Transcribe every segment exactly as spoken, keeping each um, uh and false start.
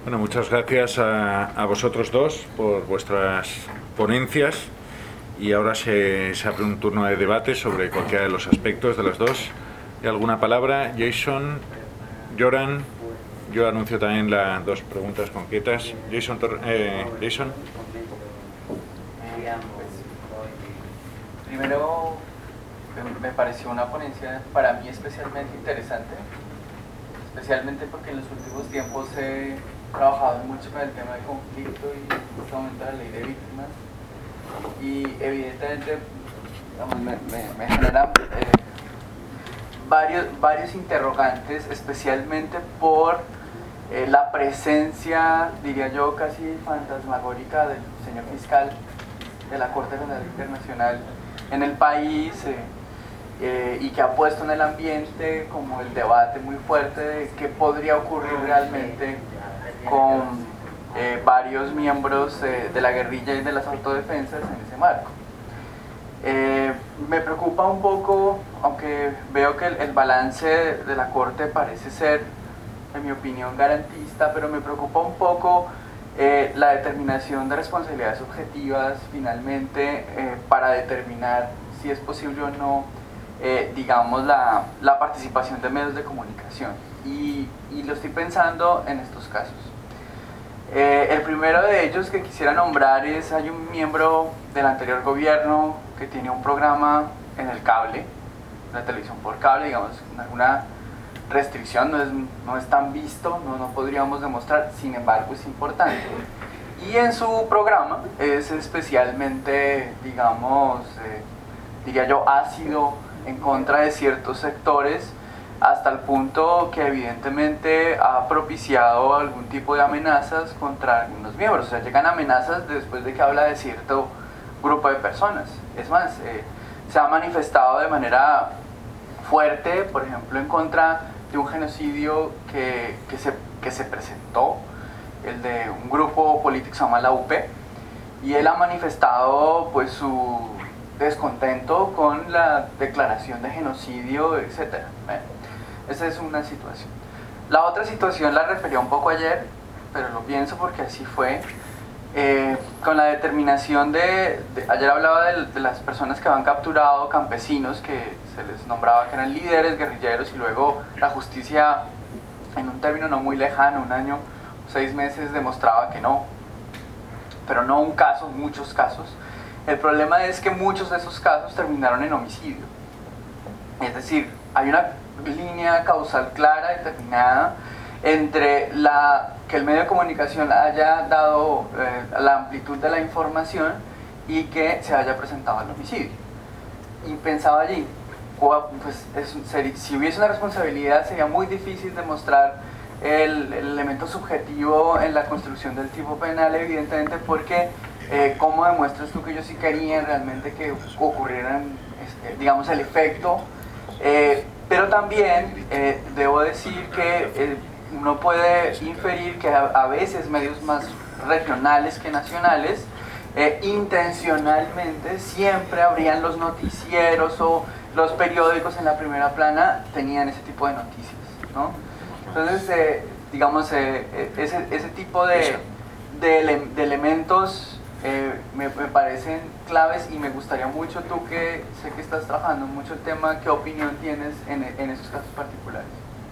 Bueno, muchas gracias a, a vosotros dos por vuestras ponencias y ahora se, se abre un turno de debate sobre cualquiera de los aspectos de las dos. ¿Hay alguna palabra? Jason, Joran, yo anuncio también las dos preguntas concretas. Jason, eh, Jason. Primero, me pareció una ponencia para mí especialmente interesante, especialmente porque en los últimos tiempos he trabajado mucho con el tema del conflicto y en este momento la ley de víctimas, y evidentemente digamos, me, me, me generan eh, varios, varios interrogantes, especialmente por eh, la presencia, diría yo, casi fantasmagórica del señor fiscal de la Corte Penal Internacional en el país, eh, eh, y que ha puesto en el ambiente como el debate muy fuerte de qué podría ocurrir realmente con eh, varios miembros eh, de la guerrilla y de las autodefensas en ese marco. Eh, me preocupa un poco, aunque veo que el, el balance de, de la Corte parece ser, en mi opinión, garantista, pero me preocupa un poco eh, la determinación de responsabilidades objetivas finalmente eh, para determinar si es posible o no, eh, digamos, la, la participación de medios de comunicación. Y, y lo estoy pensando en estos casos. Eh, el primero de ellos que quisiera nombrar es, hay un miembro del anterior gobierno que tiene un programa en el cable, la televisión por cable, digamos, con alguna restricción, no es, no es tan visto, no, no podríamos demostrar, sin embargo es importante. Y en su programa es especialmente, digamos, eh, diría yo, ácido en contra de ciertos sectores, hasta el punto que evidentemente ha propiciado algún tipo de amenazas contra algunos miembros. O sea, llegan amenazas después de que habla de cierto grupo de personas. Es más, eh, se ha manifestado de manera fuerte, por ejemplo, en contra de un genocidio que, que, se, que se presentó, el de un grupo político que se llama la U P, y él ha manifestado pues su descontento con la declaración de genocidio, etcétera. Bueno, esa es una situación. La otra situación la refería un poco ayer, pero lo pienso porque así fue, eh, con la determinación de, de ayer hablaba de, de las personas que habían capturado, campesinos que se les nombraba que eran líderes, guerrilleros, y luego la justicia, en un término no muy lejano, un año, seis meses, demostraba que no, pero no un caso, muchos casos. El problema es que muchos de esos casos terminaron en homicidio. Es decir, hay una línea causal clara, determinada, entre la, que el medio de comunicación haya dado eh, la amplitud de la información y que se haya presentado el homicidio. Y pensaba allí, pues es, si hubiese una responsabilidad sería muy difícil demostrar el, el elemento subjetivo en la construcción del tipo penal, evidentemente, porque eh, ¿cómo demuestras tú que ellos sí querían realmente que ocurrieran, este, digamos, el efecto? Eh, pero también eh, debo decir que eh, uno puede inferir que a, a veces medios más regionales que nacionales eh, intencionalmente siempre habrían los noticieros o los periódicos en la primera plana tenían ese tipo de noticias, ¿no? Entonces, eh, digamos, eh, ese, ese tipo de, de, ele de elementos eh, me, me parecen claves, y me gustaría mucho, tú que sé que estás trabajando mucho el tema, ¿qué opinión tienes en, en esos casos particulares?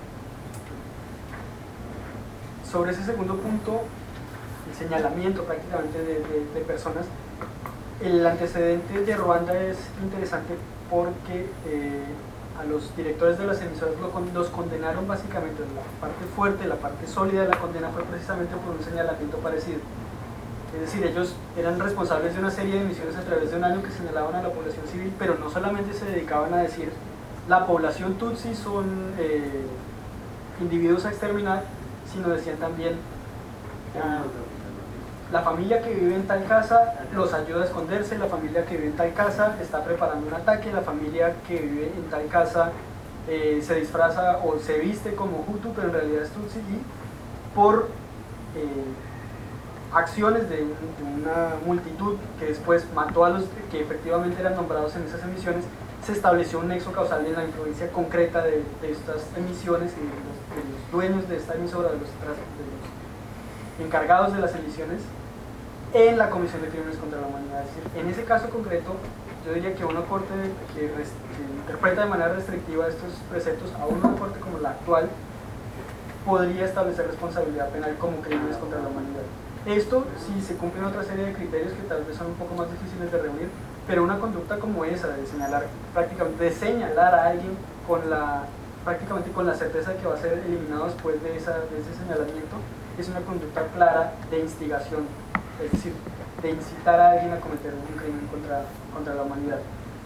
Sobre ese segundo punto, el señalamiento prácticamente de, de, de personas, el antecedente de Ruanda es interesante porque eh, a los directores de las emisoras los condenaron básicamente. La parte fuerte, la parte sólida de la condena fue precisamente por un señalamiento parecido. Es decir, ellos eran responsables de una serie de emisiones a través de un año que señalaban a la población civil, pero no solamente se dedicaban a decir la población tutsi son eh, individuos a exterminar, sino decían también uh, la familia que vive en tal casa los ayuda a esconderse, la familia que vive en tal casa está preparando un ataque, la familia que vive en tal casa eh, se disfraza o se viste como Hutu, pero en realidad es Tutsi, y por eh, acciones de, de una multitud que después mató a los que efectivamente eran nombrados en esas emisiones, se estableció un nexo causal en la influencia concreta de, de estas emisiones y de los, de los dueños de esta emisora, de los, de los encargados de las emisiones en la Comisión de Crímenes contra la Humanidad. Es decir, en ese caso concreto, yo diría que una corte que, res, que interpreta de manera restrictiva estos preceptos, aún una corte como la actual, podría establecer responsabilidad penal como crímenes contra la humanidad. Esto si se cumplen otra serie de criterios que tal vez son un poco más difíciles de reunir, pero una conducta como esa, de señalar prácticamente, de señalar a alguien con la, prácticamente con la certeza de que va a ser eliminado después de, esa, de ese señalamiento, es una conducta clara de instigación, es decir, de incitar a alguien a cometer un crimen contra, contra la humanidad.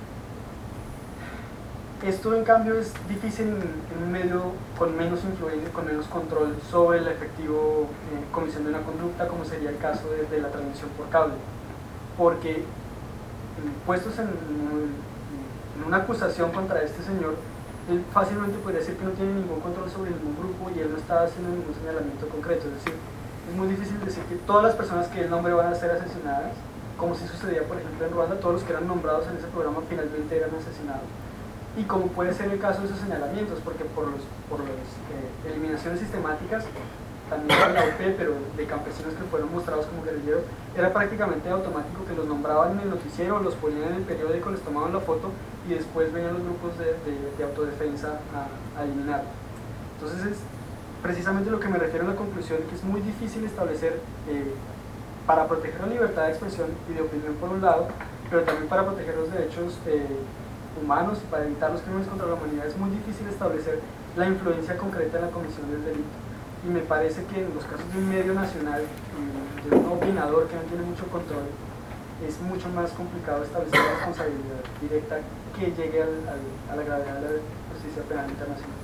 Esto en cambio es difícil en, en un medio con menos influencia, con menos control sobre el efectivo eh, comisión de una conducta, como sería el caso de, de la transmisión por cable, porque puestos en, en una acusación contra este señor, él fácilmente podría decir que no tiene ningún control sobre ningún grupo y él no está haciendo ningún señalamiento concreto. Es decir, es muy difícil decir que todas las personas que él nombre van a ser asesinadas, como si sucedía por ejemplo en Ruanda, todos los que eran nombrados en ese programa finalmente eran asesinados. Y como puede ser el caso de esos señalamientos, porque por las por los, eh, eliminaciones sistemáticas, también de la U P, pero de campesinos que fueron mostrados como guerrilleros, era prácticamente automático que los nombraban en el noticiero, los ponían en el periódico, les tomaban la foto y después venían los grupos de, de, de autodefensa a, a eliminar. Entonces es precisamente lo que me refiero a la conclusión, que es muy difícil establecer, eh, para proteger la libertad de expresión y de opinión por un lado, pero también para proteger los derechos eh, humanos y para evitar los crímenes contra la humanidad, es muy difícil establecer la influencia concreta en la comisión del delito. Y me parece que en los casos de un medio nacional, de un opinador que no tiene mucho control, es mucho más complicado establecer la responsabilidad directa que llegue al, al, a la gravedad de la justicia penal internacional.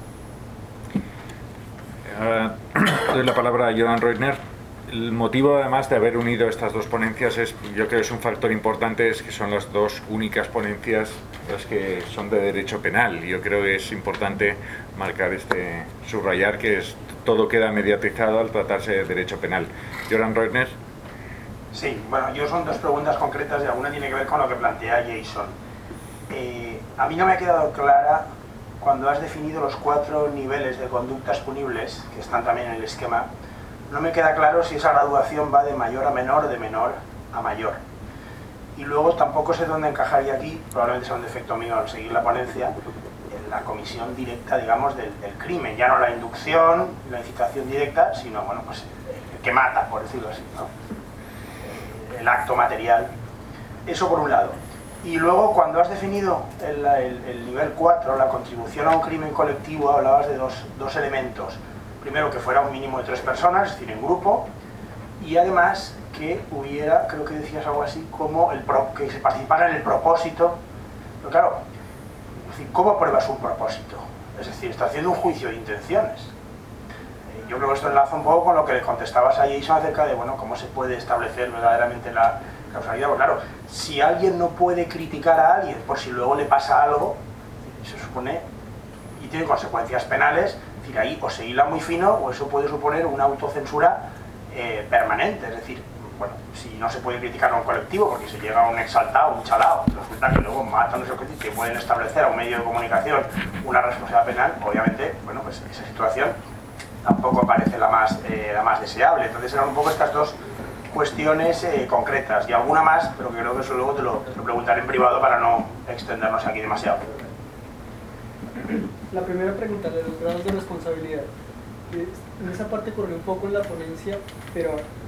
Uh, doy la palabra a Joran Reutner. El motivo, además, de haber unido estas dos ponencias es, yo creo que es un factor importante, es que son las dos únicas ponencias las que son de derecho penal. Yo creo que es importante marcar este, subrayar que es, todo queda mediatizado al tratarse de derecho penal. Joran Reutner. Sí, bueno, yo son dos preguntas concretas y alguna tiene que ver con lo que plantea Jason. Eh, a mí no me ha quedado clara cuando has definido los cuatro niveles de conductas punibles, que están también en el esquema. No me queda claro si esa graduación va de mayor a menor o de menor a mayor. Y luego tampoco sé dónde encajaría aquí, probablemente sea un defecto mío al seguir la ponencia, en la comisión directa, digamos, del, del crimen. Ya no la inducción, la incitación directa, sino, bueno, pues el que mata, por decirlo así, ¿no? El acto material. Eso por un lado. Y luego, cuando has definido el, el, el nivel cuatro, la contribución a un crimen colectivo, hablabas de dos, dos elementos. Primero, que fuera un mínimo de tres personas, es decir, en grupo, y además que hubiera, creo que decías algo así, como el pro, que se participara en el propósito. Pero claro, es decir, ¿cómo pruebas un propósito? Es decir, está haciendo un juicio de intenciones. Eh, yo creo que esto enlaza un poco con lo que le contestabas a Jason acerca de, bueno, cómo se puede establecer verdaderamente la causalidad. Porque claro, si alguien no puede criticar a alguien por si luego le pasa algo, se supone, y tiene consecuencias penales, es decir, ahí o se hila muy fino o eso puede suponer una autocensura eh, permanente. Es decir, bueno, si no se puede criticar a un colectivo porque se llega a un exaltado, un chalao, resulta que luego matan a ese colectivo, que pueden establecer a un medio de comunicación una responsabilidad penal, obviamente, bueno, pues esa situación tampoco parece la más, eh, la más deseable. Entonces eran un poco estas dos cuestiones eh, concretas y alguna más, pero que creo que eso luego te lo, te lo preguntaré en privado para no extendernos aquí demasiado. La primera pregunta, de los grados de responsabilidad. En esa parte corrió un poco en la ponencia, pero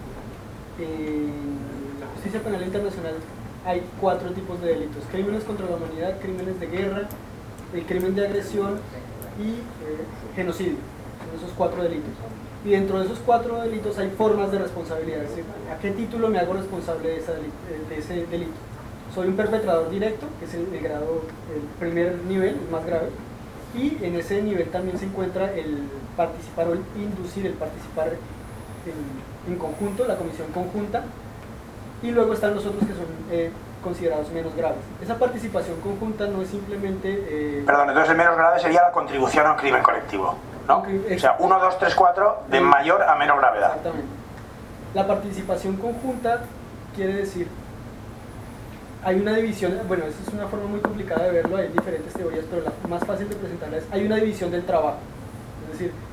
en la justicia penal internacional hay cuatro tipos de delitos: crímenes contra la humanidad, crímenes de guerra, el crimen de agresión y eh, genocidio. Son esos cuatro delitos. Y dentro de esos cuatro delitos hay formas de responsabilidad. Es decir, ¿a qué título me hago responsable de, esa, de ese delito? Soy un perpetrador directo, que es el, el grado, el primer nivel, el más grave. Y en ese nivel también se encuentra el participar o el inducir, el participar en, en conjunto, la comisión conjunta, y luego están los otros que son eh, considerados menos graves. Esa participación conjunta no es simplemente... Eh, Perdón, entonces el menos grave sería la contribución a un crimen colectivo, ¿no? O sea, uno, dos, tres, cuatro, de mayor a menor gravedad. Exactamente. La participación conjunta quiere decir... Hay una división, bueno, esa es una forma muy complicada de verlo, hay diferentes teorías, pero la más fácil de presentarla es, hay una división del trabajo. Es decir,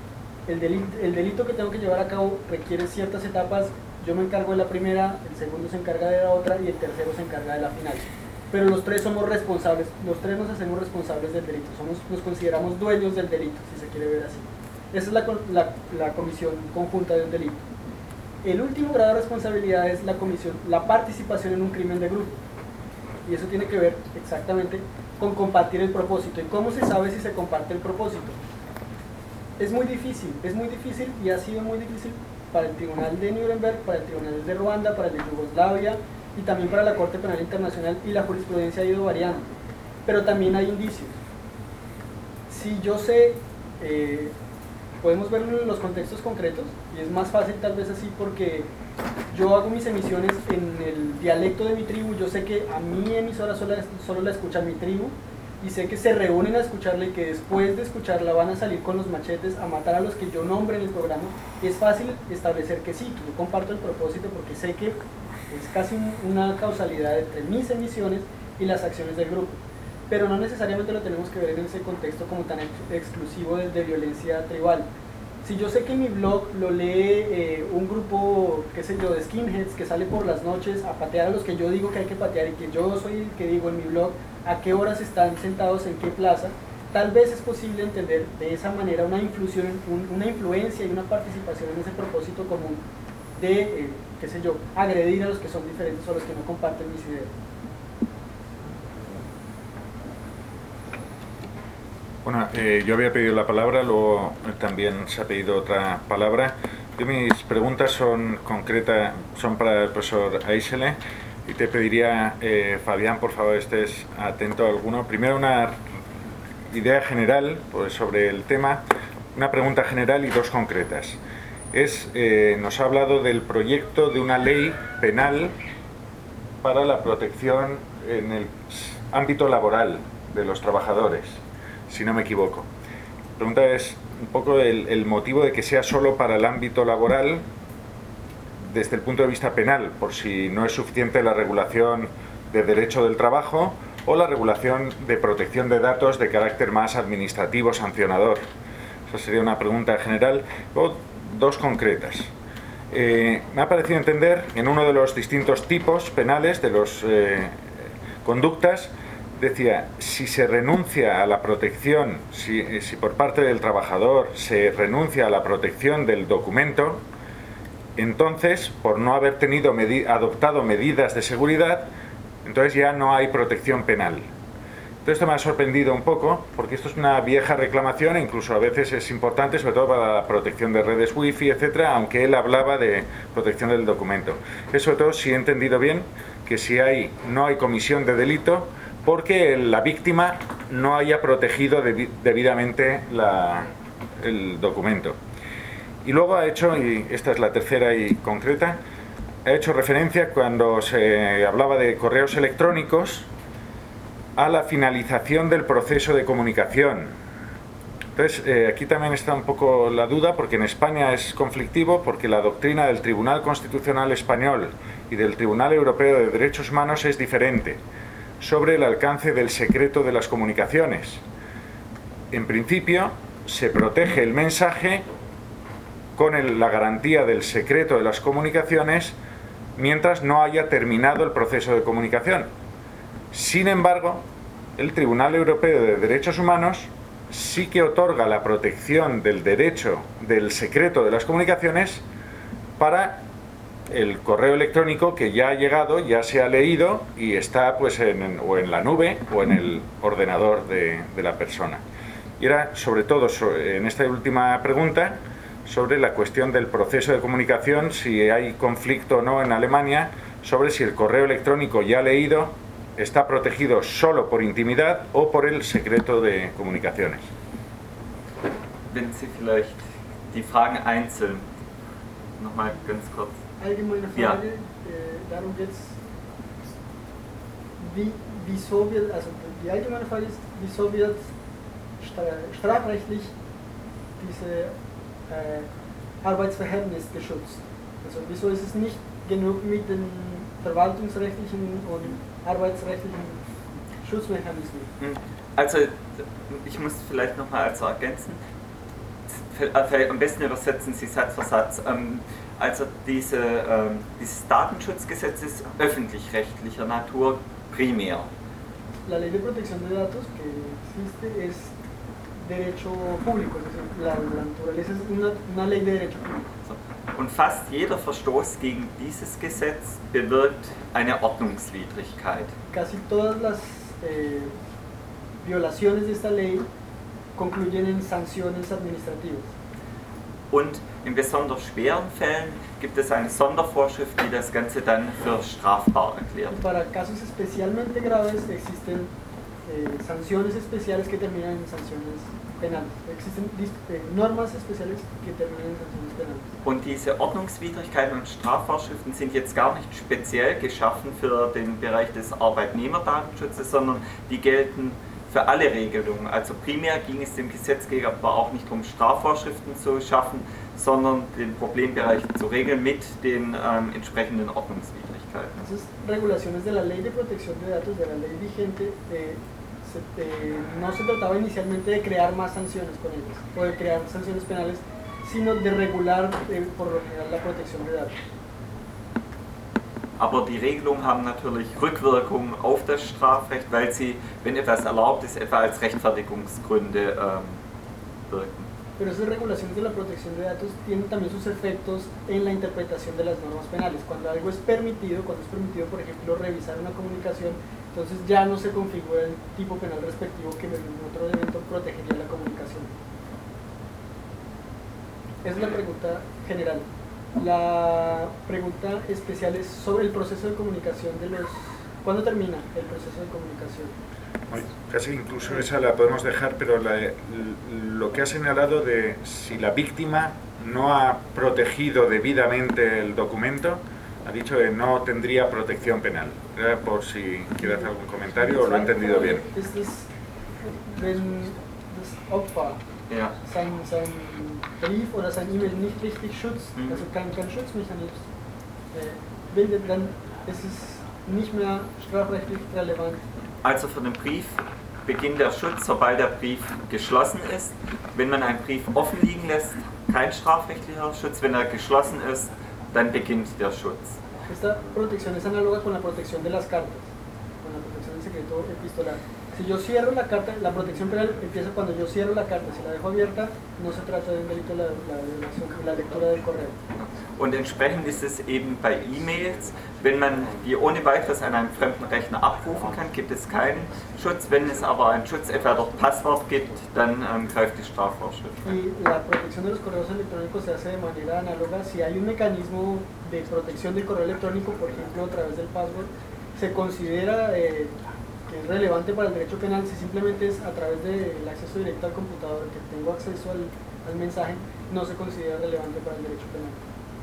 el delito, el delito que tengo que llevar a cabo requiere ciertas etapas, yo me encargo de la primera, el segundo se encarga de la otra y el tercero se encarga de la final. Pero los tres somos responsables, los tres nos hacemos responsables del delito, somos, nos consideramos dueños del delito, si se quiere ver así. Esa es la, la, la comisión conjunta de un delito. El último grado de responsabilidad es la comisión, la participación en un crimen de grupo. Y eso tiene que ver exactamente con compartir el propósito. ¿Y cómo se sabe si se comparte el propósito? Es muy difícil, es muy difícil y ha sido muy difícil para el Tribunal de Nuremberg, para el Tribunal de Ruanda, para el de Yugoslavia y también para la Corte Penal Internacional, y la jurisprudencia ha ido variando. Pero también hay indicios. Si yo sé, eh, podemos verlo en los contextos concretos, y es más fácil tal vez así porque yo hago mis emisiones en el dialecto de mi tribu, yo sé que a mi emisora solo, solo la escucha mi tribu, y sé que se reúnen a escucharla y que después de escucharla van a salir con los machetes a matar a los que yo nombre en el programa. Es fácil establecer que sí, que yo comparto el propósito porque sé que es casi un, una causalidad entre mis emisiones y las acciones del grupo. Pero no necesariamente lo tenemos que ver en ese contexto como tan ex exclusivo de, de violencia tribal. Si yo sé que mi blog lo lee eh, un grupo, qué sé yo, de skinheads que sale por las noches a patear a los que yo digo que hay que patear y que yo soy el que digo en mi blog a qué horas están sentados en qué plaza, tal vez es posible entender de esa manera una, influencia, un, una influencia y una participación en ese propósito común de, eh, qué sé yo, agredir a los que son diferentes o a los que no comparten mis ideas. Bueno, eh, yo había pedido la palabra, luego también se ha pedido otra palabra. Yo, mis preguntas son concretas, son para el profesor Aisele, y te pediría, eh, Fabián, por favor, estés atento a alguno. Primero una idea general pues, sobre el tema, una pregunta general y dos concretas. Es, eh, nos ha hablado del proyecto de una ley penal para la protección en el ámbito laboral de los trabajadores, si no me equivoco. La pregunta es un poco el, el motivo de que sea solo para el ámbito laboral desde el punto de vista penal, por si no es suficiente la regulación de derecho del trabajo o la regulación de protección de datos de carácter más administrativo, sancionador. Esa sería una pregunta general. Luego, dos concretas. Eh, me ha parecido entender en uno de los distintos tipos penales de las eh, conductas, decía, si se renuncia a la protección, si, si por parte del trabajador se renuncia a la protección del documento, entonces, por no haber tenido medi- adoptado medidas de seguridad, entonces ya no hay protección penal. Entonces esto me ha sorprendido un poco, porque esto es una vieja reclamación e incluso a veces es importante, sobre todo para la protección de redes wifi, etcétera, aunque él hablaba de protección del documento. Es sobre todo, si he entendido bien, que si hay, no hay comisión de delito, porque la víctima no haya protegido debi- debidamente la, el documento. Y luego ha hecho, y esta es la tercera y concreta, ha hecho referencia cuando se hablaba de correos electrónicos a la finalización del proceso de comunicación. Entonces, eh, aquí también está un poco la duda, porque en España es conflictivo, porque la doctrina del Tribunal Constitucional Español y del Tribunal Europeo de Derechos Humanos es diferente sobre el alcance del secreto de las comunicaciones. En principio, se protege el mensaje con el, la garantía del secreto de las comunicaciones mientras no haya terminado el proceso de comunicación. Sin embargo, el Tribunal Europeo de Derechos Humanos sí que otorga la protección del derecho del secreto de las comunicaciones para el correo electrónico que ya ha llegado, ya se ha leído y está pues en, en, o en la nube o en el ordenador de, de la persona. Y era sobre todo sobre, en esta última pregunta sobre la cuestión del proceso de comunicación, si hay conflicto o no en Alemania, sobre si el correo electrónico ya leído está protegido solo por intimidad o por el secreto de comunicaciones. Wenn Sie vielleicht die Fragen einzeln nochmal ganz kurz. Allgemeine Frage, Ja. äh, darum geht es, wie, wieso wird, also die allgemeine Frage ist, wieso wird stra- strafrechtlich diese äh, Arbeitsverhältnis geschützt? Also wieso ist es nicht genug mit den verwaltungsrechtlichen und arbeitsrechtlichen Schutzmechanismen? Also, ich muss vielleicht nochmal also ergänzen, vielleicht am besten übersetzen Sie Satz für Satz. Ähm, also diese, ähm, dieses Datenschutzgesetz ist öffentlich-rechtlicher Natur primär. La ley de protección de datos que existe es derecho público, es decir, la, la naturaleza es una, una ley de derecho público. Und fast jeder Verstoß gegen dieses Gesetz bewirkt eine Ordnungswidrigkeit. Casi todas las eh, violaciones de esta ley concluyen en sanciones administrativas. Und in besonders schweren Fällen gibt es eine Sondervorschrift, die das Ganze dann für strafbar erklärt. Y para casos especialmente graves existen eh, sanciones especiales que terminan en sanciones penales. Existen eh, normas especiales que terminan en sanciones penales. Und diese Ordnungswidrigkeiten und Strafvorschriften sind jetzt gar nicht speziell geschaffen für den Bereich des Arbeitnehmerdatenschutzes, sondern die gelten für alle Regelungen. Also primär ging es dem Gesetzgeber aber auch nicht darum, Strafvorschriften zu schaffen, sondern den Problembereich zu regeln mit den ähm, entsprechenden Ordnungswidrigkeiten. Entonces, regulaciones de la ley de protección de datos, de la ley vigente, eh, se, eh, no se trataba inicialmente de crear más sanciones con ellas, o de crear sanciones penales, sino de regular eh, por lo general la protección de datos. Aber die Regelungen haben natürlich Rückwirkungen auf das Strafrecht, weil sie, wenn etwas erlaubt ist, etwa als Rechtfertigungsgründe ähm, wirken. Pero esas regulaciones de la protección de datos tienen también sus efectos en la interpretación de las normas penales. Cuando algo es permitido, cuando es permitido, por ejemplo, revisar una comunicación, entonces ya no se configura el tipo penal respectivo que en otro evento protegería la comunicación. Esa es la pregunta general. La pregunta especial es sobre el proceso de comunicación de los... ¿Cuándo termina el proceso de comunicación? Bueno, casi incluso esa la podemos dejar, pero la, lo que ha señalado de si la víctima no ha protegido debidamente el documento, ha dicho que no tendría protección penal. Era por si quiere hacer algún comentario o lo he entendido bien. Ist das, wenn das Opfer Ja. sein, sein Brief oder sein E-Mail nicht richtig schützt, Mhm. also kein, kein Schutzmechanismus äh, bildet, dann ist es nicht mehr strafrechtlich relevant. Also für den Brief beginnt der Schutz, sobald der Brief geschlossen ist. Wenn man einen Brief offen liegen lässt, kein strafrechtlicher Schutz. Wenn er geschlossen ist, dann beginnt der Schutz. Esta protección es análoga con la protección de las cartas, con la protección del secreto epistolar. Si yo cierro la carta, la protección penal empieza cuando yo cierro la carta. Si la dejo abierta, no se trata de un delito la, la, violación, la lectura del correo. Und entsprechend ist es eben bei E-Mails, wenn man die ohne weiteres an einem fremden Rechner abrufen kann, gibt es keinen Schutz. Wenn es aber einen Schutz etwa durch Passwort gibt, dann ähm, greift die Strafvorschrift. Y la protección de los correos electrónicos se hace de manera análoga. Si hay un mecanismo de protección del correo electrónico, por ejemplo, a través del password, se considera eh, que es relevante para el derecho penal si simplemente es a través del acceso directo al computador que tengo acceso al, al mensaje, no se considera relevante para el derecho penal.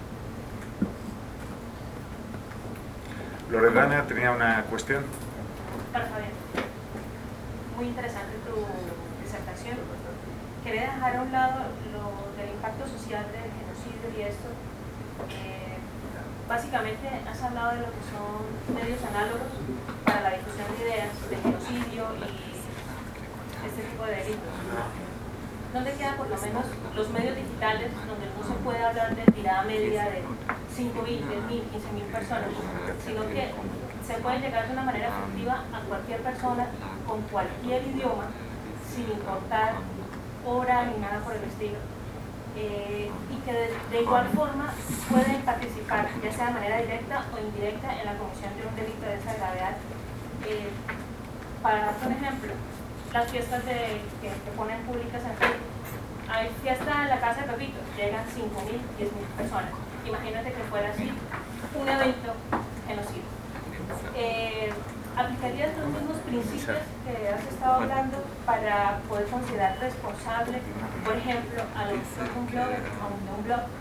Loredana tenía una cuestión. Para Fabián, muy interesante tu disertación. Quería dejar a un lado lo del impacto social del genocidio y esto. Eh, básicamente has hablado de lo que son medios análogos para la difusión de ideas de genocidio y este tipo de delitos. ¿Dónde quedan por lo menos los medios digitales donde no se puede hablar de tirada media de cinco mil, diez mil, quince mil personas, sino que se puede llegar de una manera efectiva a cualquier persona con cualquier idioma, sin importar hora ni nada por el estilo, eh, y que de, de igual forma pueden participar, ya sea de manera directa o indirecta, en la comisión de un delito de esa gravedad? Eh, para darte un ejemplo, las fiestas de, que, que ponen públicas en Facebook. Hay fiesta en la casa de Pepito, llegan cinco mil, diez mil personas. Imagínate que fuera así un evento genocidio. Eh, ¿Aplicarías los mismos principios que has estado hablando para poder considerar responsable, por ejemplo, a un blogger o a un blog?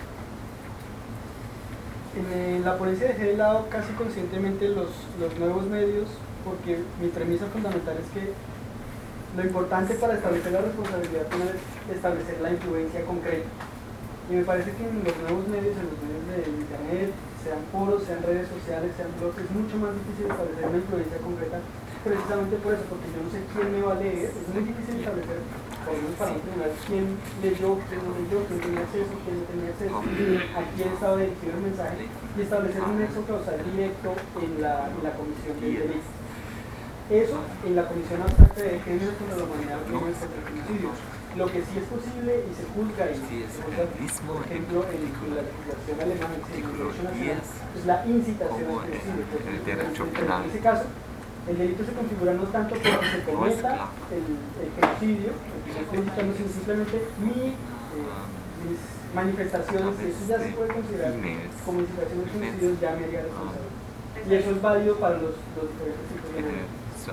En la ponencia dejé de lado casi conscientemente los, los nuevos medios porque mi premisa fundamental es que lo importante para establecer la responsabilidad penal es establecer la influencia concreta. Y me parece que en los nuevos medios, en los medios de internet, sean foros, sean redes sociales, sean blogs, es mucho más difícil establecer una influencia concreta precisamente por eso, porque yo no sé quién me va a leer, es muy difícil establecer podemos para un tribunal quién leyó, quién no leyó, quién tenía acceso, quién no tenía acceso, a quién estaba dirigido el mensaje y establecer un nexo causal directo en la, en la comisión del delito. Eso en la Comisión Abstracta de Crímenes contra la Humanidad, Crímenes contra el Genocidio. Lo que sí es posible y se juzga, y se juzga, por ejemplo, en, en la legislación alemana, en el derecho nacional, es la incitación al genocidio. En ese caso, el delito se configura no tanto porque se cometa el, el genocidio, sino simplemente mi, eh, mis manifestaciones, y eso ya se puede considerar como incitación al genocidio, ya me haría responsable. Y eso es válido para los, los diferentes tipos de delitos.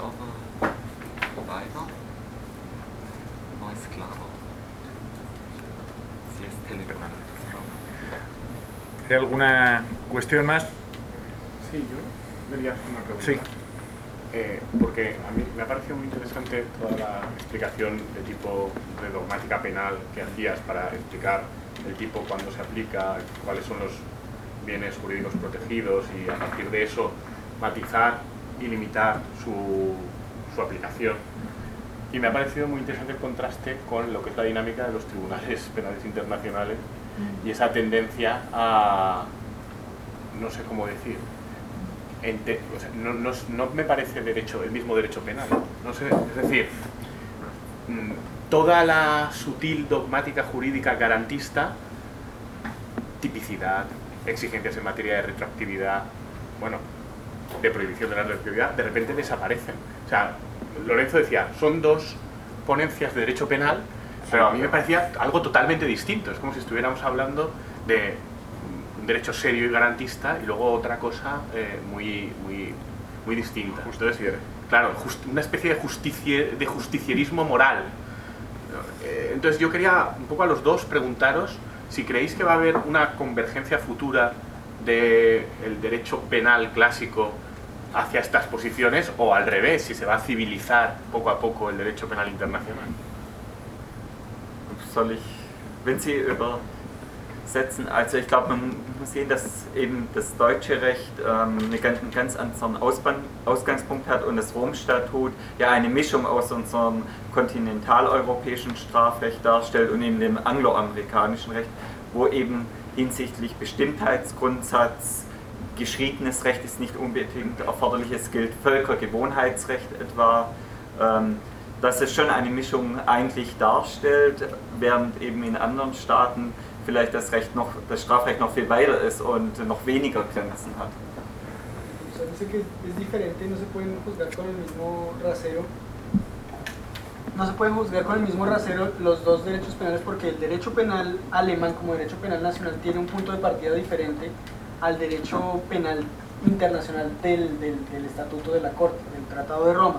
¿Hay alguna cuestión más? Sí, yo quería hacer una pregunta. Sí. Eh, porque a mí me ha parecido muy interesante toda la explicación de tipo de dogmática penal que hacías para explicar el tipo cuándo se aplica, cuáles son los bienes jurídicos protegidos y a partir de eso matizar y limitar su, su aplicación. Y me ha parecido muy interesante el contraste con lo que es la dinámica de los tribunales penales internacionales y esa tendencia a, no sé cómo decir, ente, o sea, no, no, no me parece derecho, el mismo derecho penal, no sé, es decir, toda la sutil dogmática jurídica garantista, tipicidad, exigencias en materia de retroactividad, bueno, de prohibición de la retroactividad, de repente desaparecen. O sea, Lorenzo decía, son dos ponencias de derecho penal, pero a mí me parecía algo totalmente distinto. Es como si estuviéramos hablando de un derecho serio y garantista y luego otra cosa eh, muy, muy, muy distinta. Entonces, claro, just, una especie de, justicia, de justicierismo moral. Entonces yo quería un poco a los dos preguntaros si creéis que va a haber una convergencia futura del derecho penal clásico hacia estas posiciones o al revés, si se va a civilizar poco a poco el derecho penal internacional. Soll ich, wenn Sie übersetzen, also ich glaube, man muss sehen, dass eben das deutsche Recht ähm, einen ganz anderen Ausgangspunkt hat und das Rom-Statut ja eine Mischung aus unserem kontinentaleuropäischen Strafrecht darstellt und eben dem angloamerikanischen Recht, wo eben hinsichtlich Bestimmtheitsgrundsatz geschriebenes Recht ist nicht unbedingt erforderlich, es gilt Völkergewohnheitsrecht etwa, ähm, dass es schon eine Mischung eigentlich darstellt, während eben in anderen Staaten vielleicht das, Recht noch, das Strafrecht noch viel weiter ist und noch weniger Grenzen hat. O sea, dice que es diferente, no se pueden juzgar con el mismo rasero. No se pueden juzgar con el mismo rasero los dos derechos penales porque el derecho penal alemán como derecho penal nacional tiene un punto de partida diferente al derecho penal internacional del, del, del Estatuto de la Corte, del Tratado de Roma.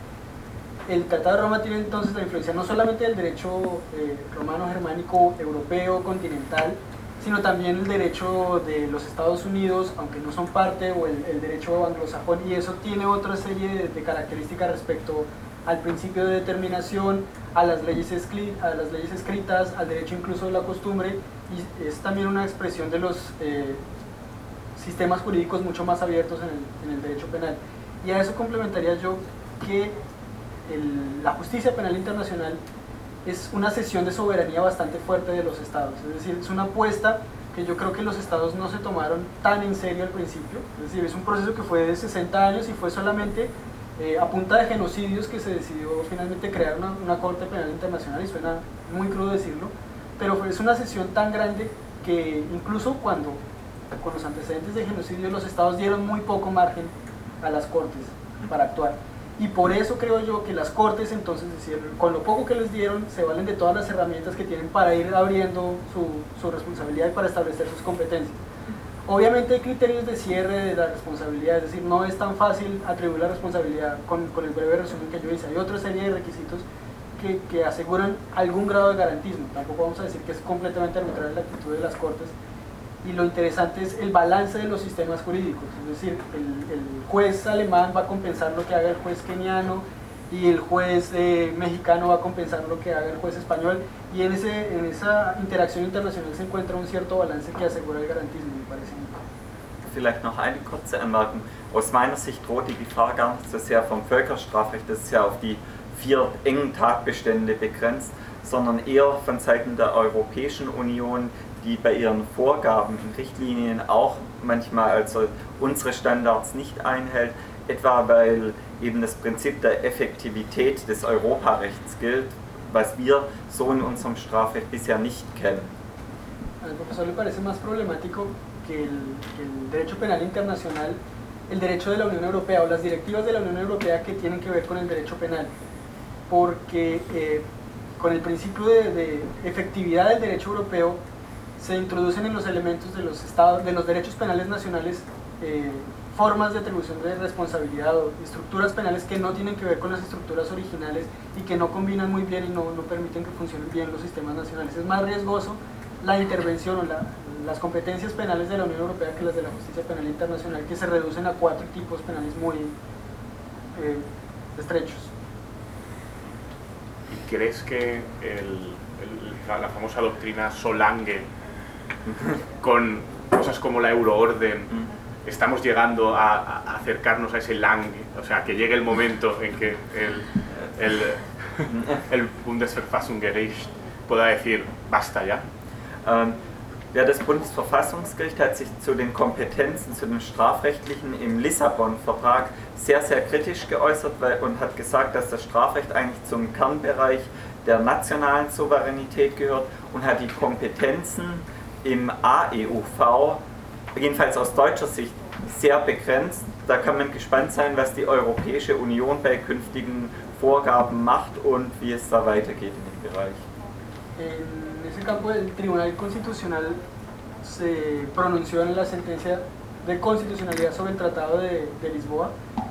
El Tratado de Roma tiene entonces la influencia no solamente del derecho eh, romano, germánico, europeo, continental, sino también el derecho de los Estados Unidos, aunque no son parte, o el, el derecho anglosajón, y eso tiene otra serie de, de características respecto al principio de determinación, a las, leyes escri a las leyes escritas, al derecho incluso de la costumbre, y es también una expresión de los eh, sistemas jurídicos mucho más abiertos en el, en el derecho penal. Y a eso complementaría yo que el, la justicia penal internacional es una cesión de soberanía bastante fuerte de los estados, es decir, es una apuesta que yo creo que los estados no se tomaron tan en serio al principio, es decir, es un proceso que fue de sesenta años y fue solamente eh, a punta de genocidios que se decidió finalmente crear una, una Corte Penal Internacional, y suena muy crudo decirlo, pero fue, es una cesión tan grande que incluso cuando con los antecedentes de genocidio los estados dieron muy poco margen a las cortes para actuar. Y por eso creo yo que las cortes entonces, es decir, con lo poco que les dieron, se valen de todas las herramientas que tienen para ir abriendo su, su responsabilidad y para establecer sus competencias. Obviamente hay criterios de cierre de la responsabilidad, es decir, no es tan fácil atribuir la responsabilidad con, con el breve resumen que yo hice. Hay otra serie de requisitos que, que aseguran algún grado de garantismo. Tampoco vamos a decir que es completamente arbitraria la actitud de las cortes. Y lo interesante es el balance de los sistemas jurídicos, es decir, el, el juez alemán va a compensar lo que haga el juez keniano y el juez eh, mexicano va a compensar lo que haga el juez español, y en, ese, en esa interacción internacional se encuentra un cierto balance que asegura el garantismo, me parece. Vielleicht noch eine kurze Anmerkung. Aus meiner Sicht droht die Gefahr gar nicht so sehr vom Völkerstrafrecht, das ist ja auf die vier engen Tatbestände begrenzt, sondern eher von Seiten der Europäischen Union, die bei ihren Vorgaben und Richtlinien auch manchmal also unsere Standards nicht einhält, etwa weil eben das Prinzip der Effektivität des Europarechts gilt, was wir so in unserem Strafrecht bisher nicht kennen. Al profesor le parece más problemático que el, que el derecho penal internacional, el derecho de la Unión Europea o las directivas de la Unión Europea que tienen que ver con el derecho penal, porque eh, con el principio de, de efectividad del derecho europeo se introducen en los elementos de los, estados, de los derechos penales nacionales eh, formas de atribución de responsabilidad o estructuras penales que no tienen que ver con las estructuras originales y que no combinan muy bien y no, no permiten que funcionen bien los sistemas nacionales. Es más riesgoso la intervención o la, las competencias penales de la Unión Europea que las de la justicia penal internacional, que se reducen a cuatro tipos penales muy eh, estrechos. ¿Y crees que el, el, la, la famosa doctrina Solange, con cosas como la euroorden, estamos llegando a, a acercarnos a ese Lange, o sea, que llegue el momento en que el, el, el Bundesverfassungsgericht pueda decir, basta ya? Ähm, ja, das Bundesverfassungsgericht hat sich zu den Kompetenzen, zu den strafrechtlichen im Lissabon-Vertrag sehr, sehr kritisch geäußert weil, und hat gesagt, dass das Strafrecht eigentlich zum Kernbereich der nationalen Souveränität gehört und hat die Kompetenzen im A E U V, jedenfalls aus deutscher Sicht, sehr begrenzt. Da kann man gespannt sein, was die Europäische Union bei künftigen Vorgaben macht und wie es da weitergeht in dem Bereich. En ese campo el Tribunal Constitucional se pronunció en la sentencia de constitucionalidad sobre el Tratado de, de Lisboa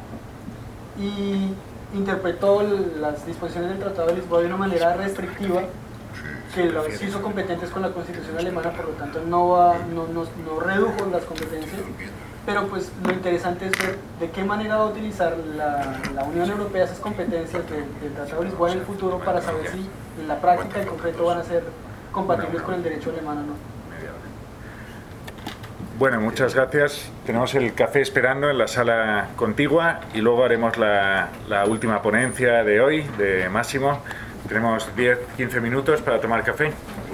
y interpretó las disposiciones del Tratado de Lisboa de una manera restrictiva que los hizo competentes con la Constitución alemana, por lo tanto no, va, no, no, no redujo las competencias, pero pues lo interesante es ver de qué manera va a utilizar la, la Unión Europea esas competencias de, del Tratado de Lisboa en el futuro para saber si en la práctica en concreto van a ser compatibles con el derecho alemán o no. Bueno, muchas gracias. Tenemos el café esperando en la sala contigua y luego haremos la, la última ponencia de hoy, de Máximo. Tenemos diez a quince minutos para tomar café.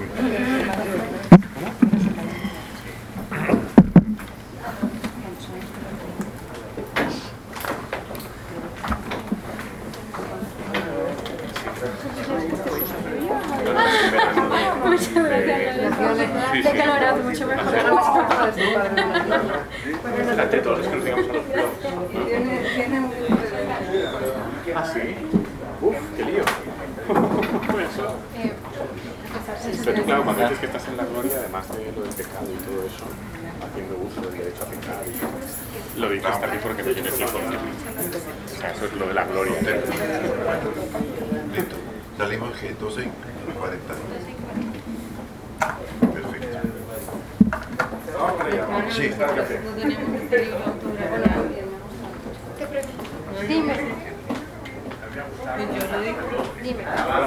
Muchas gracias. De calor hace mucho mejor. Delante de todos los que nos digamos a los Ah, sí. Uf, qué lío. Pero tú, claro, cuando dices que estás en la gloria, además de lo del pecado y todo eso, haciendo uso del derecho a pecar, y lo dices también porque no tienes tiempo. O sea, eso es lo de la gloria. Listo. Salimos que doce y cuarenta. Perfecto. Sí, claro que sí. Dime. Dime.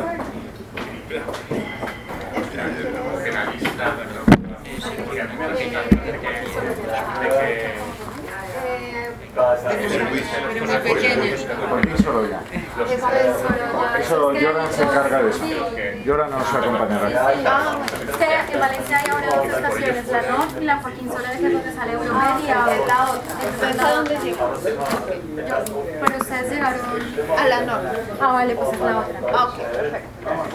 Eso, Joran se encarga de eso. Joran nos acompañará. Ah, es que en Valencia hay ahora dos estaciones, la N O R y la Joaquín Sola, que es donde sale Euromed y a la otra. Entonces, ¿a dónde llegamos? Pero ustedes llegaron a la N O R. Ah, vale, pues es la otra. Ah, ok, perfecto.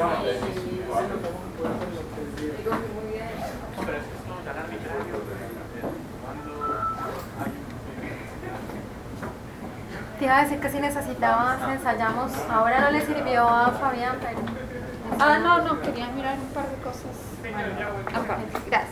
Te iba a decir que si necesitabas, ensayamos. Ahora no le sirvió a Fabián, pero... Ah, no, no, quería mirar un par de cosas. Aparte. Gracias.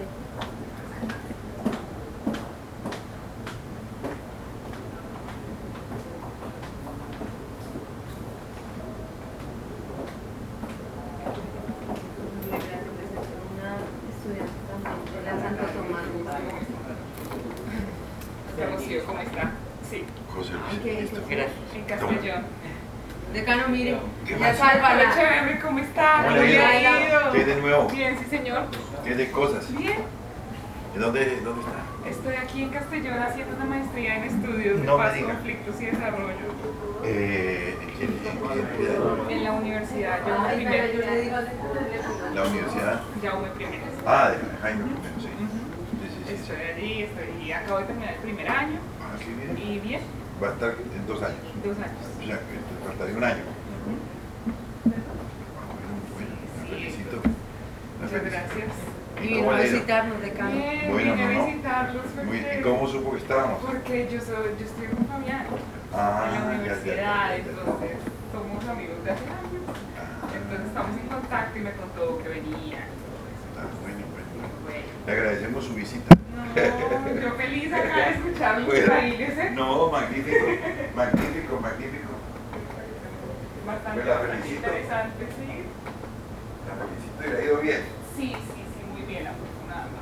¿Cómo está? Sí. José Luis. Gracias. En Castellón. Decano, mire, ¿Qué ya más? sálvala. Chévere, ¿cómo está? Hola, ¿Cómo le bien. ha ido? ¿Qué de nuevo? Bien, sí, señor. ¿Qué de cosas? Bien. ¿Y dónde, dónde está? Estoy aquí en Castellón haciendo una maestría en estudios de No me paz, diga. conflictos y desarrollo. Eh, ¿en qué- en qué entidad? En la universidad Jaume primero. La universidad. Jaume primero. Ah, de Jaime primero, sí. Ujú. Sí, sí, sí, sí. Estoy allí, estoy, acabo de terminar el primer año Ah, qué bien. y bien, Va a estar en dos años. dos años. O sea, que te faltaría un año. Ujú. Bueno, bueno, la Sí. felicito. La Muchas felicito. gracias. ¿Y cómo le ha ido? decano. Bien, Bueno, vine a no, no. visitarlos Muy- porque, ¿Y cómo supo que estábamos? porque yo, soy, yo estoy con Fabián Ah, en la ya, ya, universidad, ya, ya, ya. entonces somos amigos de hace años. Ah, Entonces estamos en contacto y me contó que venía. y todo eso. ah, bueno, bueno, bueno. Bueno. Le agradecemos su visita. No, yo feliz acá de escucharlos Bueno, ahí, ¿eh? no, magnífico, magnífico, magnífico. Bastante, Pues la bastante felicito. interesante, sí. La felicito y le ha ido bien. Sí, sí, sí, muy bien, afortunadamente.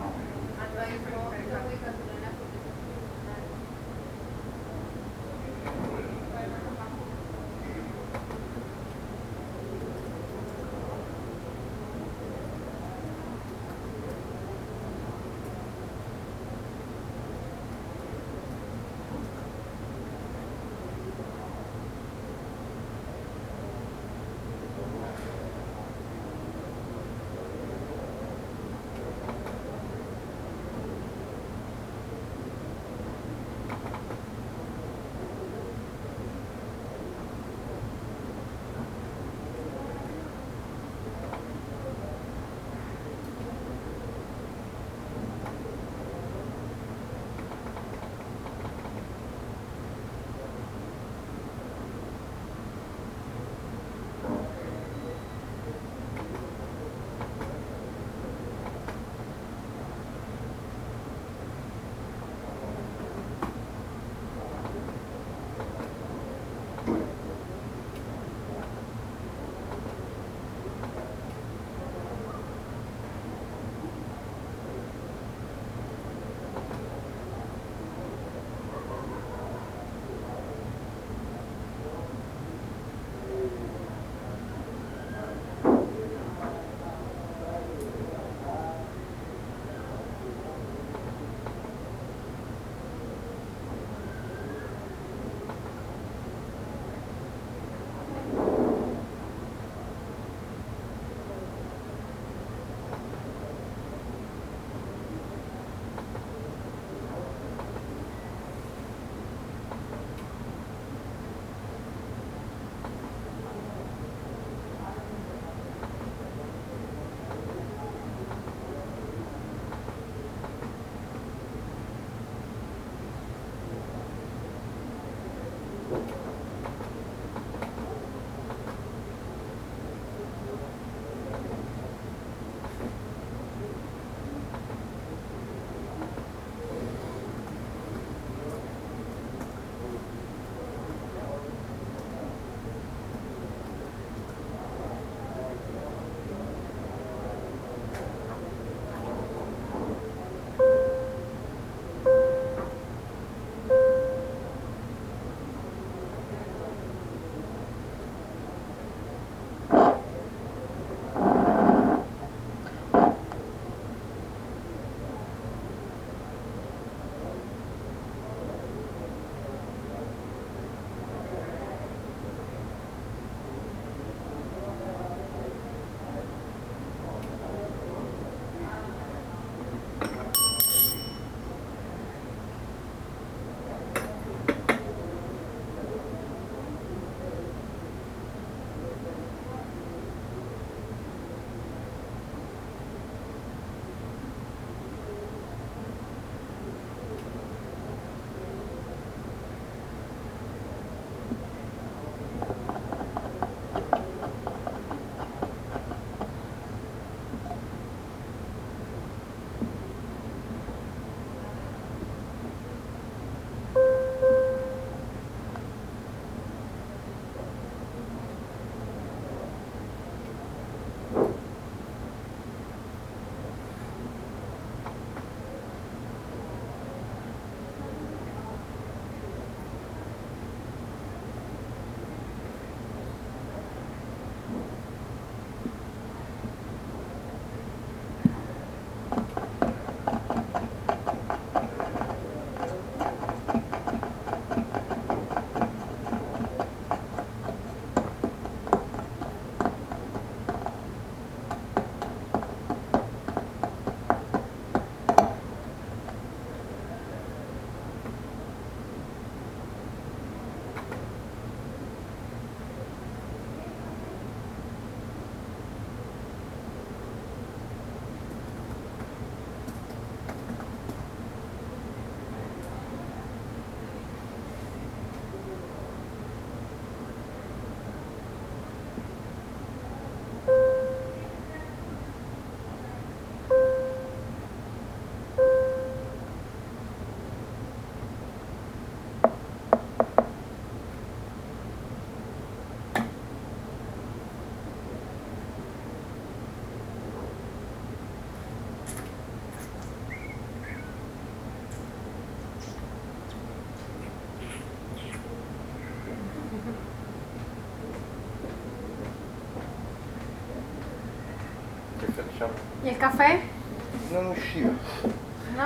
¿Y el café? Non usciva. No.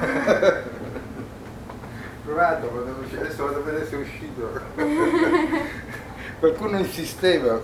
Provato, ma non usciva. Adesso vado a vedere se è uscito. Qualcuno insisteva.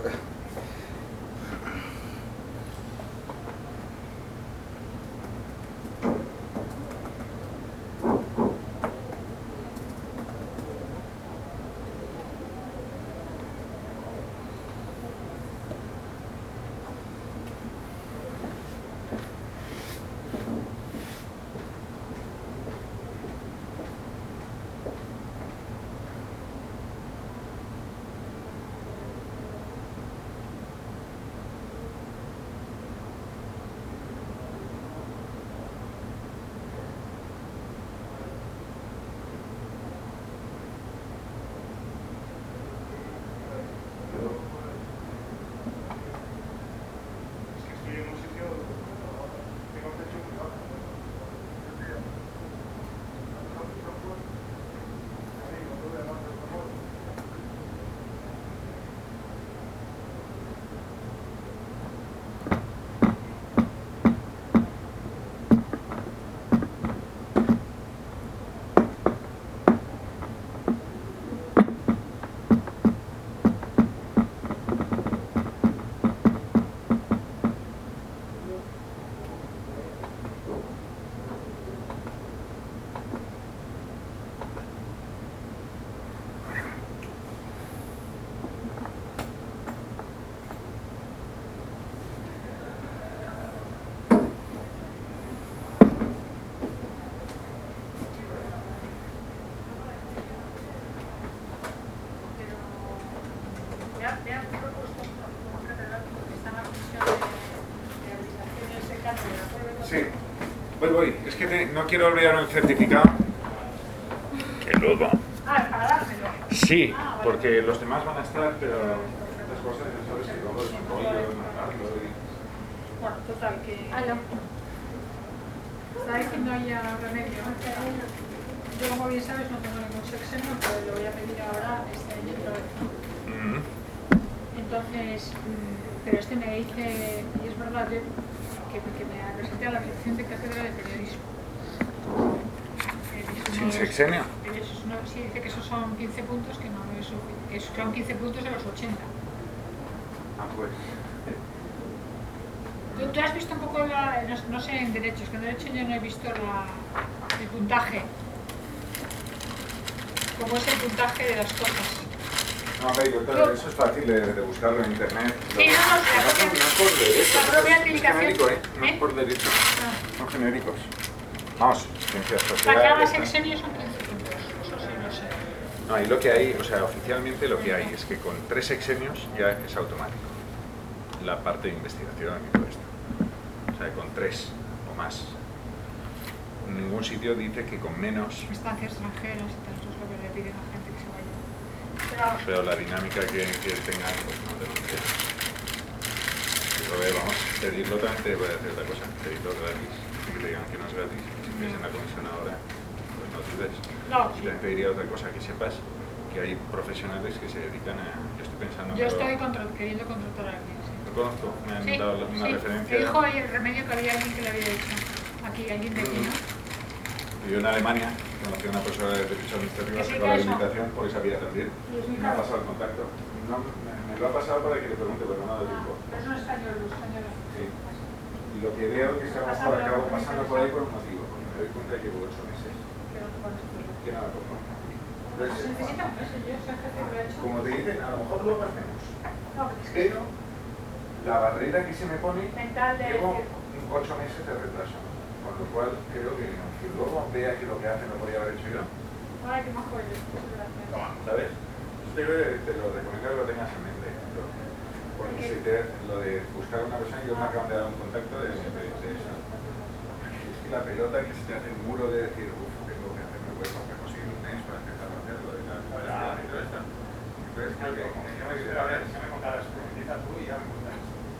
Sí, voy, voy. Es que te, no quiero olvidarme el certificado. Que luego. Ah, para dármelo. Sí, porque los demás van a estar, pero estas cosas, ya sabes que luego es un rollo, mandarlo y... Bueno, total, que... Aló. Sabes que no haya remedio, ¿no? Yo, como bien sabes, no tengo ningún sexenio, pero lo voy a pedir ahora este año otra vez. Mm. Entonces, pero este me dice, y es verdad, que, que me presenté a la sección de cátedra de periodismo. ¿Sin sexenio? Eso, no, sí, dice que esos son quince puntos, que no es suficiente, que son quince puntos de los ochenta. Ah, pues... ¿Tú, tú has visto un poco, la, no, no sé en derechos, que en derecho yo no he visto la, el puntaje, cómo es el puntaje de las cosas. No, a ver, yo creo, eso es fácil de, de buscarlo en internet. Sí, no, no, la no, no es por derecho, la propia es aplicación. genérico, ¿eh? No es ¿Eh? por derecho, Ah. son genéricos. Vamos, ciencias Para sociales... cada están- sexenio son quince puntos, eso sí, no sé. No, ahí lo que hay, o sea, oficialmente lo que hay es que con tres sexenios ya es automático la parte de investigación y todo esto. O sea, con tres o más. En ningún sitio dice que con menos, Estancias extranjeras y tal, eso es lo que le piden a la gente que se vaya. Pero, pero la dinámica que, que tengan, pues no te lo entiendo. Pero eh, vamos, pedirlo también te voy a decir otra cosa, pedirlo gratis. Que te digan que no es gratis, que si tienes en la comisión ahora, pues no dudes. No, Y también te diría otra cosa, que sepas que hay profesionales que se dedican a... Yo estoy pensando... yo pero- estoy contra, queriendo contratar a alguien, sí. Lo conozco, me han Sí, dado una sí. referencia. Me dijo ahí el remedio que había alguien que le había dicho. Aquí, alguien de aquí, ¿no? Yo en Alemania conocí a una persona de Derecho Administrativo ¿Qué sacó la significa eso? habilitación porque sabía también. ¿Y es muy Me ha caro? pasado el contacto. No, me, me lo ha pasado para que le pregunte, pero no lo Ah, digo. pero es un español, un español. Sí. Y lo que veo que estamos Pasa por por acabo algo pasando muy por ahí por un interesante. motivo, porque me doy cuenta de que llevo ocho meses. Pero no conozco. Que nada, por favor. Se necesita un mes, yo sé que te lo he hecho. Como te dicen, a lo mejor lo hacemos. No, porque es que Pero la barrera que se me pone, mental de llevo decir, ocho meses de retraso. Con lo cual creo que aunque luego vea que lo que hace lo podría haber hecho yo, ay, qué majo eres, muchas gracias. ¿sabes? Te, te lo recomiendo que lo tengas en mente. Pero, porque si te, lo de buscar una persona, yo me acaban de dar un contacto de, de, de eso. Es que la pelota que se te hace un muro de decir, uff, ¿qué tengo que hacer? Me puedo conseguir un mes para empezar a hacerlo y tal, y todo esto. Entonces creo que, yo me dice, a ver, ya me contarás, empieza tú y ya me contarás.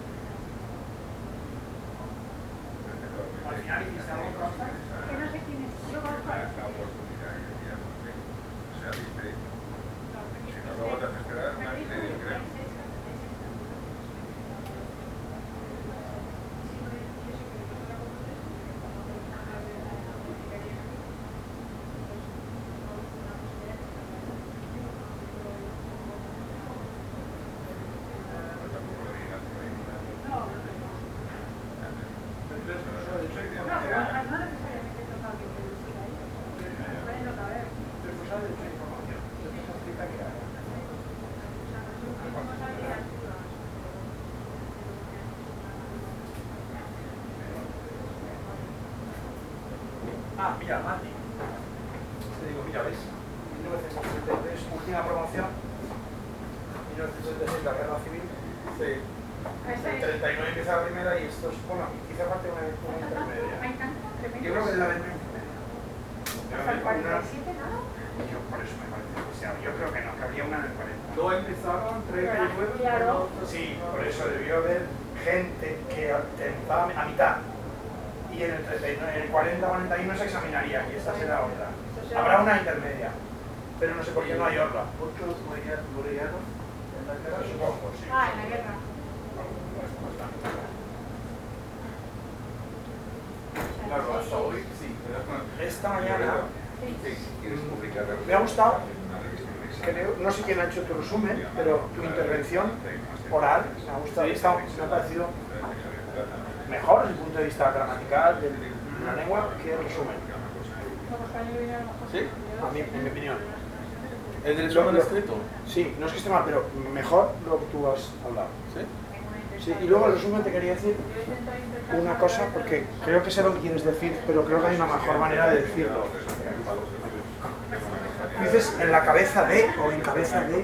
Al final, Que no sé quién es, yo conozco a él. la oportunidad que tenía, porque, o sea, viste, si no luego te haces esperar una media, creo. Ah, mira, Mati. Te digo, mira, ¿ves? mil novecientos setenta y tres, última promoción. mil novecientos setenta y seis, la guerra civil. Sí. En el treinta y nueve empieza la primera y esto es, bueno, hice aparte una, una intermedia. Yo creo que es la de una intermedia. ¿Hasta el cuarenta y siete, no? Yo, por eso me parece que sea. Yo creo que no, que habría una en el cuarenta. ¿No empezaron treinta y nueve? Claro. Sí, por eso debió haber gente que empezaba a mitad. Y en el, treinta y nueve, en el cuarenta cuarenta y uno se examinaría y esta será otra. Habrá una intermedia, pero no sé por qué no hay otra. ¿Por qué los morellanos en la guerra? Supongo, sí. Ah, en la guerra. Claro, hasta hoy sí. Esta mañana ¿Quieres publicarla? me ha gustado, creo, no sé quién ha hecho tu resumen, pero tu intervención oral me ha gustado, me ha parecido mejor desde el punto de vista gramatical de la lengua que el resumen. ¿Sí? A mí, en mi opinión. ¿El del resumen escrito? Sí, no es que esté mal, pero mejor lo que tú has hablado. ¿Sí? Sí, y luego el resumen te quería decir una cosa, porque creo que sé lo que quieres decir, pero creo que hay una mejor manera de decirlo. Dices en la cabeza de, o en cabeza de...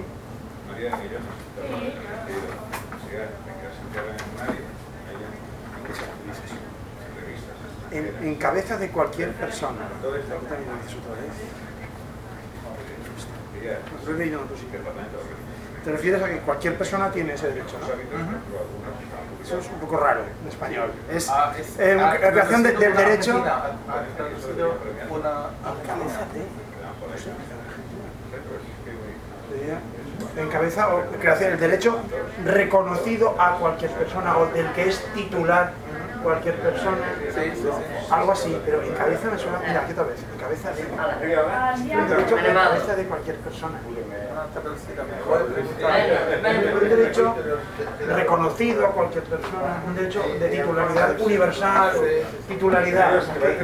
En, en cabeza de cualquier persona. También lo dices otra vez. Lo he leído en otro sitio. Te refieres a que cualquier persona tiene ese derecho, ¿no? Uh-huh. Eso es un poco raro en español. Es ah, es eh, ah, en relación de, del derecho. Una, ha traducido una cabeza de. En cabeza o creación del derecho reconocido a cualquier persona o del que es titular cualquier persona, sí, sí, sí. Algo así, pero en cabeza me suena, mira, ¿qué tal vez? En cabeza de, el derecho en cabeza de cualquier persona. Un derecho reconocido a cualquier persona, un derecho de titularidad universal, titularidad.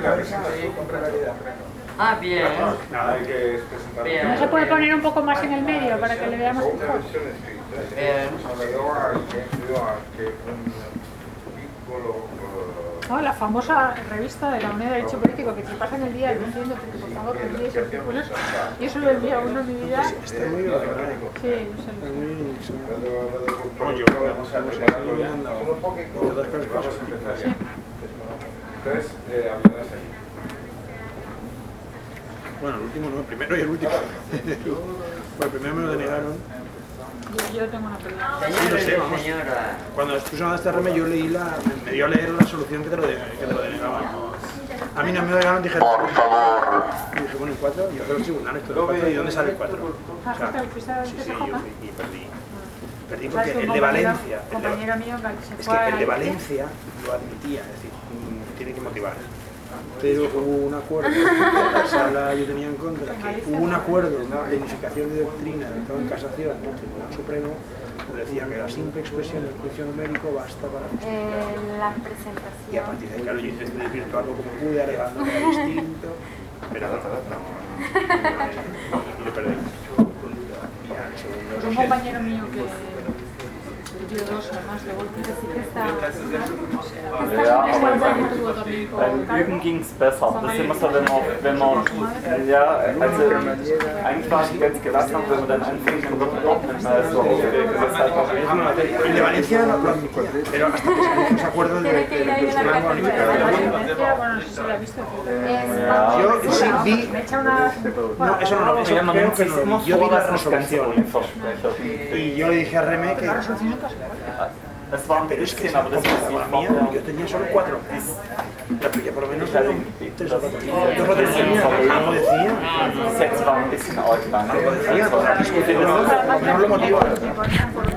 Ah, bien. bien. ¿No se puede poner un poco más en el medio para que le veamos mejor? Bien. Oh, la famosa revista de la Unidad de Derecho Político que te pasan el día diciéndote que por favor que envíes artículos. Yo solo envío uno en mi vida. Está muy bien. Sí, no sé. Entonces, hablarás ahí. Bueno, el último no, el primero y el último. Pues el primero me lo denegaron. Yo, yo tengo una pregunta. Sí, no sé, vamos. Cuando tú se mandaste a Reme, yo leí la, me dio a leer la solución que te lo, de, que te lo denegaban. A mí no me lo denegaron, dije, por favor. Y dije, bueno, ¿y cuatro? Y yo creo que tribunal esto de cuatro. ¿Y dónde sale el cuatro? Ah, O sea, ¿fuiste al sí, T sí, P J? yo fui y perdí. Perdí O sea, porque tu el de compañero- Valencia. el de- compañero mío que se Es fue que el de a- Valencia lo admitía, es decir, mm, tiene que motivar. Pero hubo un acuerdo, la sala yo tenía en contra, que hubo un acuerdo de unificación de doctrina dictado en casación del Tribunal Supremo, que decía que la simple expresión del juicio numérico basta para Eh, la y a presentación. partir de ahí, claro, yo intenté desvirtuarlo como pude, alegando que era distinto, pero no, no, no, y lo perdí. Y ya, el segundo, Pues un compañero mío que dio dos además de golpe. Así que está. Ja, aber beim Üben ging es besser. Das ist immer so, wenn man, wenn man ja, also eigentlich war ich ganz gelassen, wenn man dann anfängt, dann wird man doch nicht mehr so aufgeregt. Das ist halt auch el de Valencia no lo admitía, pero hasta que se ese acuerdo de Tiene que ir ahí en la Bueno, cátedra. no sé si lo ha visto. Es- Yo sí vi. Me echa una... No, eso no, eso Ja, man creo nimmt que sich no. immer Yo vi vor, la dass das ganze resolución. Unversprecher. Y yo le dije a Reme que. Es war ein Pero es que bisschen, aber das ist la nicht mía, yo tenía solo cuatro. La tuya por lo menos era tres o cuatro. Dos o tres tenía, no decía. Sechs war ein bisschen arg lang. No decía, es que no lo motiva.